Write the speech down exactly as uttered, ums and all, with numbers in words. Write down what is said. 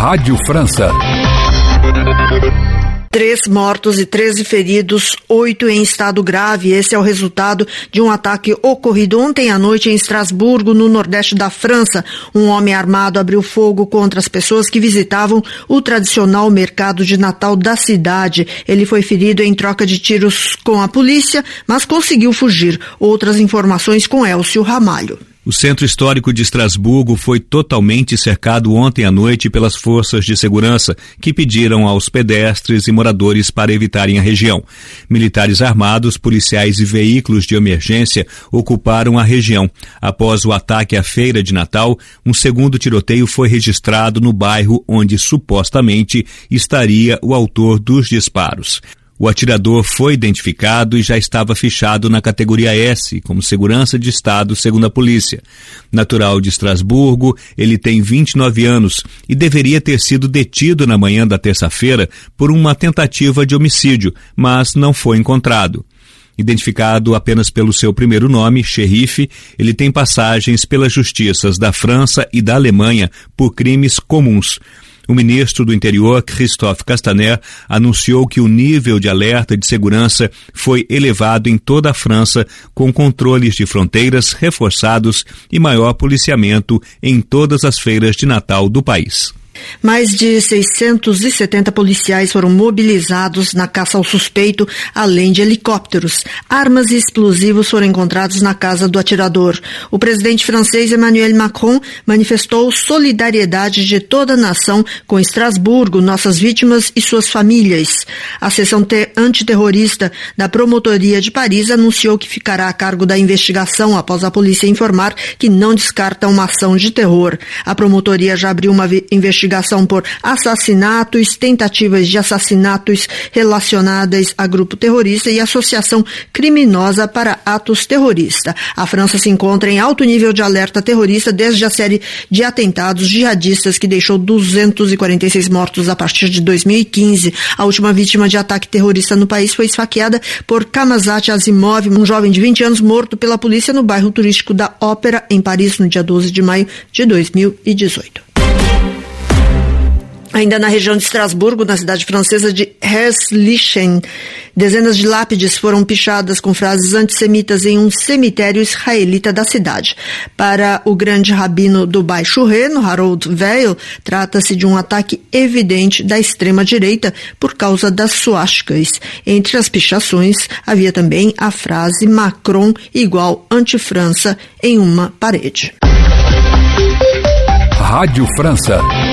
Rádio França. Três mortos e treze feridos, oito em estado grave. Esse é o resultado de um ataque ocorrido ontem à noite em Estrasburgo, no nordeste da França. Um homem armado abriu fogo contra as pessoas que visitavam o tradicional mercado de Natal da cidade. Ele foi ferido em troca de tiros com a polícia, mas conseguiu fugir. Outras informações com Elcio Ramalho. O centro histórico de Estrasburgo foi totalmente cercado ontem à noite pelas forças de segurança, que pediram aos pedestres e moradores para evitarem a região. Militares armados, policiais e veículos de emergência ocuparam a região. Após o ataque à feira de Natal, um segundo tiroteio foi registrado no bairro onde supostamente estaria o autor dos disparos. O atirador foi identificado e já estava fichado na categoria S, como segurança de Estado, segundo a polícia. Natural de Estrasburgo, ele tem vinte e nove anos e deveria ter sido detido na manhã da terça-feira por uma tentativa de homicídio, mas não foi encontrado. Identificado apenas pelo seu primeiro nome, Xerife, ele tem passagens pelas justiças da França e da Alemanha por crimes comuns. O ministro do Interior, Christophe Castaner, anunciou que o nível de alerta de segurança foi elevado em toda a França, com controles de fronteiras reforçados e maior policiamento em todas as feiras de Natal do país. Mais de seiscentos e setenta policiais foram mobilizados na caça ao suspeito, além de helicópteros. Armas e explosivos foram encontrados na casa do atirador. O presidente francês Emmanuel Macron manifestou solidariedade de toda a nação com Estrasburgo, nossas vítimas e suas famílias. A seção antiterrorista da Promotoria de Paris anunciou que ficará a cargo da investigação após a polícia informar que não descarta uma ação de terror. A promotoria já abriu uma investigação investigação por assassinatos, tentativas de assassinatos relacionadas a grupo terrorista e associação criminosa para atos terroristas. A França se encontra em alto nível de alerta terrorista desde a série de atentados jihadistas que deixou duzentos e quarenta e seis mortos a partir de dois mil e quinze. A última vítima de ataque terrorista no país foi esfaqueada por Kamazat Asimov, um jovem de vinte anos morto pela polícia no bairro turístico da Ópera, em Paris, no dia doze de maio de dois mil e dezoito. Ainda na região de Estrasburgo, na cidade francesa de Herslichen, dezenas de lápides foram pichadas com frases antissemitas em um cemitério israelita da cidade. Para o grande rabino do Baixo Reno, Harold Weil, trata-se de um ataque evidente da extrema-direita por causa das suásticas. Entre as pichações, havia também a frase Macron igual anti-França em uma parede. Rádio França.